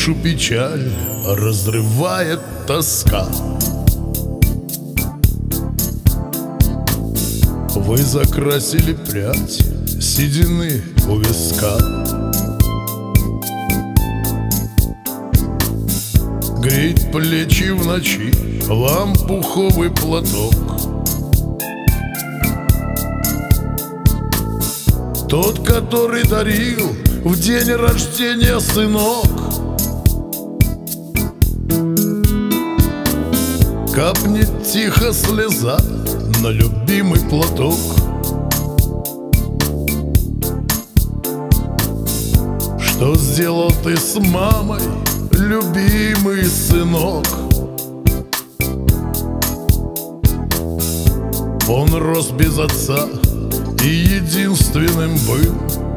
Душу печаль разрывает тоска. Вы закрасили прядь седины у виска. Греет плечи в ночи вам пуховый платок. Тот, который дарил в день рождения сынок. Капнет тихо слеза на любимый платок. Что сделал ты с мамой, любимый сынок? Он рос без отца и единственным был.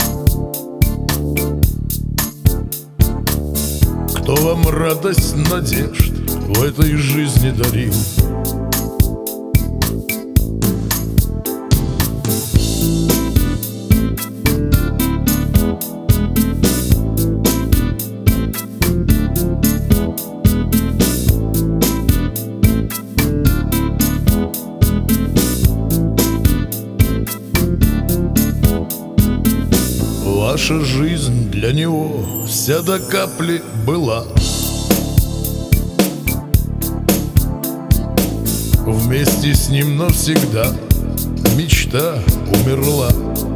Кто вам радость, надежд в этой жизни дарил? Ваша жизнь для него вся до капли была. Вместе с ним навсегда мечта умерла.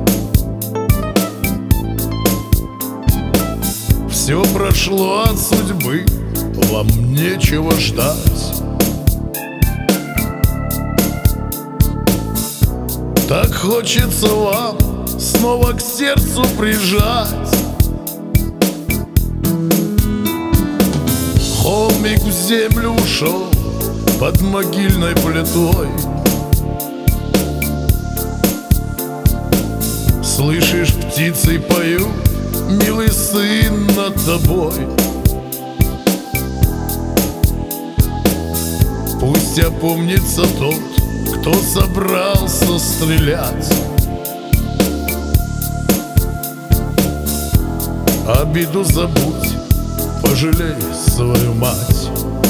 Все прошло от судьбы, вам нечего ждать. Так хочется вам снова к сердцу прижать. Холмик в землю ушел под могильной плитой. Слышишь, птицы поют, милый сын над тобой. Пусть опомнится тот, кто собрался стрелять. Обиду забудь, пожалей свою мать.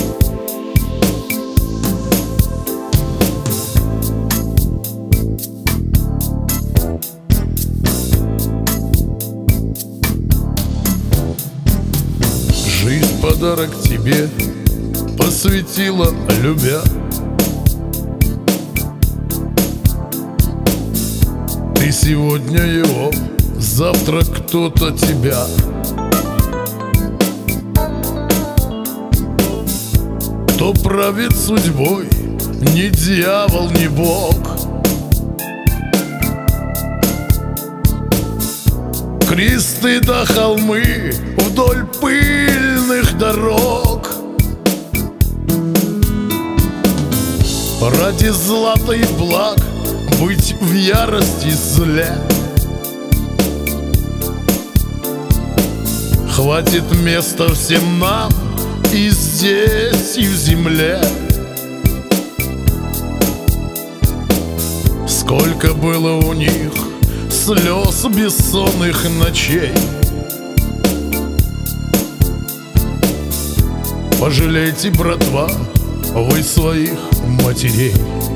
Жизнь подарок тебе посвятила, любя. Ты сегодня его, завтра кто-то тебя. Кто правит судьбой, ни дьявол, ни Бог. Кресты да холмы вдоль пыльных дорог. Ради злата и благ быть в ярости зле. Хватит места всем нам и здесь, и в земле. Сколько было у них слез бессонных ночей. Пожалейте, братва, вы своих матерей.